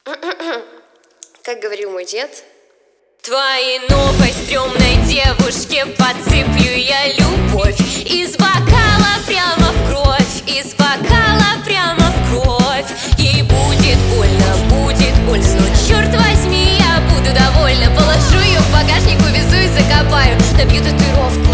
Как говорил мой дед: твоей новой стрёмной девушке подсыплю я любовь из бокала прямо в кровь, из бокала прямо в кровь. Ей будет больно, но черт возьми, я буду довольна. Положу ее в багажник, увезу и закопаю, набью татуировку.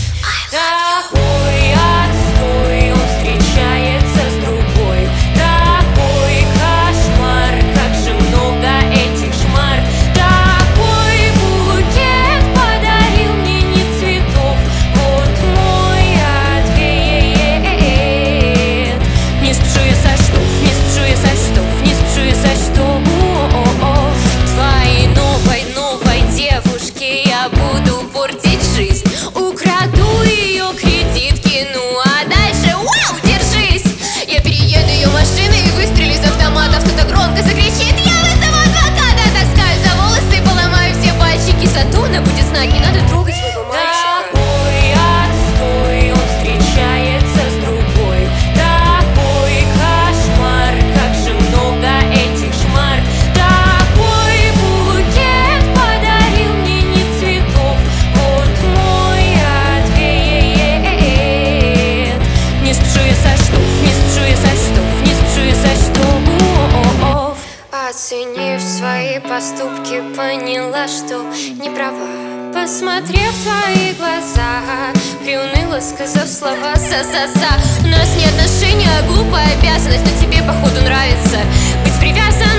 Такой отстой, он встречается с другой. Такой кошмар, как же много этих шмар. Такой букет подарил мне не цветов. Вот мой ответ. Не спешу я со штов, не спешу я со штов, не спешу я со штов. Твоей новой девушке я буду портить жизнь. Украду ее кредитки, ну а дальше вау, держись. Я перееду ее машиной и выстрелю из автомата. Кто-то громко закричит: я вызову адвоката. Таскаю за волосы и поломаю все пальчики. Зато она будет знать, не надо трогать своего мальчика. Такой отстой, он встречается с другой. Такой кошмар, как же много этих шмар. Такой букет подарил мне не цветов. Вот мой ответ. Не спешу я со штов, не спешу я со штов, не спешу я со штов. Оценив свои поступки, поняла, что не права. Посмотрев в твои глаза, приуныла, сказав слова «за-за-за». У нас не отношения, а глупая обязанность, но тебе походу нравится быть привязанной.